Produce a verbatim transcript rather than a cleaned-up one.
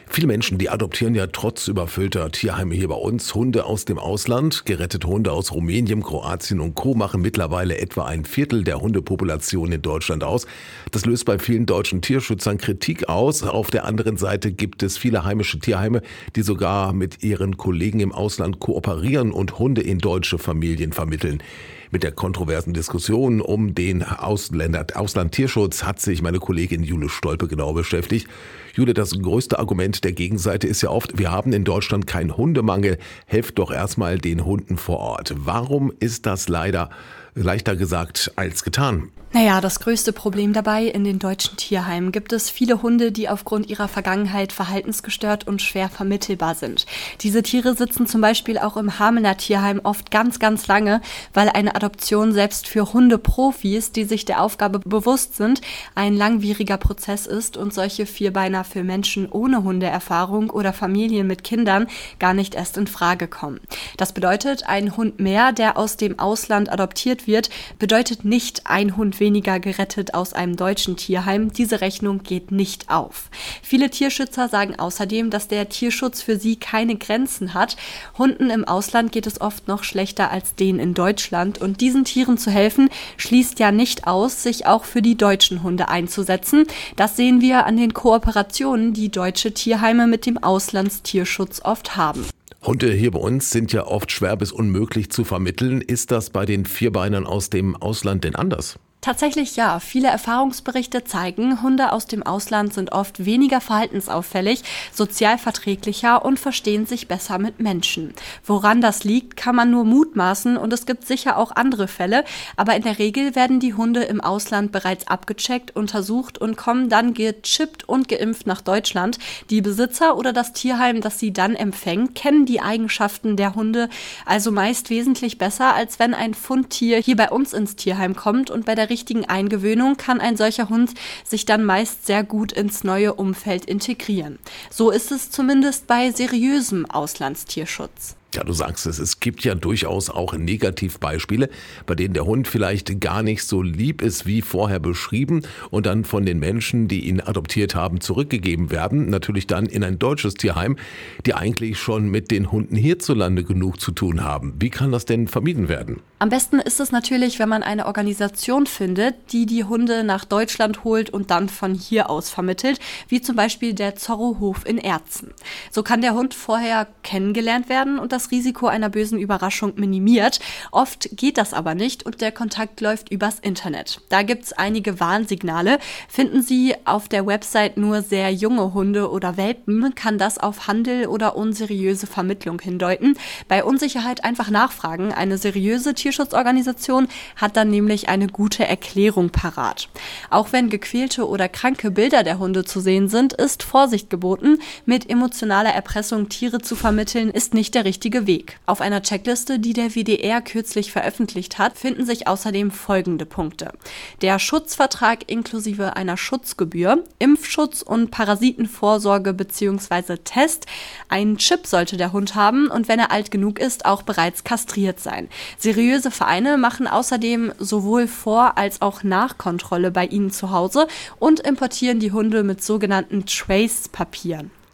Viele Menschen, die adoptieren ja trotz überfüllter Tierheime hier bei uns Hunde aus dem Ausland. Gerettete Hunde aus Rumänien, Kroatien und Co. machen mittlerweile etwa ein Viertel der Hundepopulation in Deutschland aus. Das löst bei vielen deutschen Tierschützern Kritik aus. Auf der anderen Seite gibt es viele heimische Tierheime, die sogar mit ihren Kollegen im Ausland kooperieren und Hunde in deutsche Familien vermitteln. Mit der kontroversen Diskussion um den Ausländer, Auslandtierschutz hat sich meine Kollegin Jule Stolpe genau beschäftigt. Jule, das größte Argument der Gegenseite ist ja oft, wir haben in Deutschland keinen Hundemangel, helft doch erstmal den Hunden vor Ort. Warum ist das leider leichter gesagt als getan? Naja, das größte Problem dabei: in den deutschen Tierheimen gibt es viele Hunde, die aufgrund ihrer Vergangenheit verhaltensgestört und schwer vermittelbar sind. Diese Tiere sitzen zum Beispiel auch im Hamelner Tierheim oft ganz, ganz lange, weil eine Adoption selbst für Hundeprofis, die sich der Aufgabe bewusst sind, ein langwieriger Prozess ist und solche Vierbeiner für Menschen ohne Hundeerfahrung oder Familien mit Kindern gar nicht erst in Frage kommen. Das bedeutet, ein Hund mehr, der aus dem Ausland adoptiert wird, bedeutet nicht ein Hund weniger gerettet aus einem deutschen Tierheim. Diese Rechnung geht nicht auf. Viele Tierschützer sagen außerdem, dass der Tierschutz für sie keine Grenzen hat. Hunden im Ausland geht es oft noch schlechter als denen in Deutschland. Und diesen Tieren zu helfen, schließt ja nicht aus, sich auch für die deutschen Hunde einzusetzen. Das sehen wir an den Kooperationen, die deutsche Tierheime mit dem Auslandstierschutz oft haben. Hunde hier bei uns sind ja oft schwer bis unmöglich zu vermitteln. Ist das bei den Vierbeinern aus dem Ausland denn anders? Tatsächlich ja. Viele Erfahrungsberichte zeigen, Hunde aus dem Ausland sind oft weniger verhaltensauffällig, sozial verträglicher und verstehen sich besser mit Menschen. Woran das liegt, kann man nur mutmaßen, und es gibt sicher auch andere Fälle, aber in der Regel werden die Hunde im Ausland bereits abgecheckt, untersucht und kommen dann gechippt und geimpft nach Deutschland. Die Besitzer oder das Tierheim, das sie dann empfängt, kennen die Eigenschaften der Hunde also meist wesentlich besser, als wenn ein Fundtier hier bei uns ins Tierheim kommt, und bei der richtigen Eingewöhnung kann ein solcher Hund sich dann meist sehr gut ins neue Umfeld integrieren. So ist es zumindest bei seriösem Auslandstierschutz. Ja, du sagst es, es gibt ja durchaus auch Negativbeispiele, bei denen der Hund vielleicht gar nicht so lieb ist wie vorher beschrieben und dann von den Menschen, die ihn adoptiert haben, zurückgegeben werden. Natürlich dann in ein deutsches Tierheim, die eigentlich schon mit den Hunden hierzulande genug zu tun haben. Wie kann das denn vermieden werden? Am besten ist es natürlich, wenn man eine Organisation findet, die die Hunde nach Deutschland holt und dann von hier aus vermittelt, wie zum Beispiel der Zorrohof in Erzen. So kann der Hund vorher kennengelernt werden und das Risiko einer bösen Überraschung minimiert. Oft geht das aber nicht und der Kontakt läuft übers Internet. Da gibt's einige Warnsignale. Finden Sie auf der Website nur sehr junge Hunde oder Welpen, kann das auf Handel oder unseriöse Vermittlung hindeuten. Bei Unsicherheit einfach nachfragen. Eine seriöse Tierschutzorganisation hat dann nämlich eine gute Erklärung parat. Auch wenn gequälte oder kranke Bilder der Hunde zu sehen sind, ist Vorsicht geboten. Mit emotionaler Erpressung Tiere zu vermitteln, ist nicht der richtige Weg. Auf einer Checkliste, die der W D R kürzlich veröffentlicht hat, finden sich außerdem folgende Punkte: Der Schutzvertrag inklusive einer Schutzgebühr, Impfschutz und Parasitenvorsorge bzw. Test. Einen Chip sollte der Hund haben und wenn er alt genug ist, auch bereits kastriert sein. Seriöse Vereine machen außerdem sowohl Vor- als auch Nachkontrolle bei ihnen zu Hause und importieren die Hunde mit sogenannten Trace-Papieren.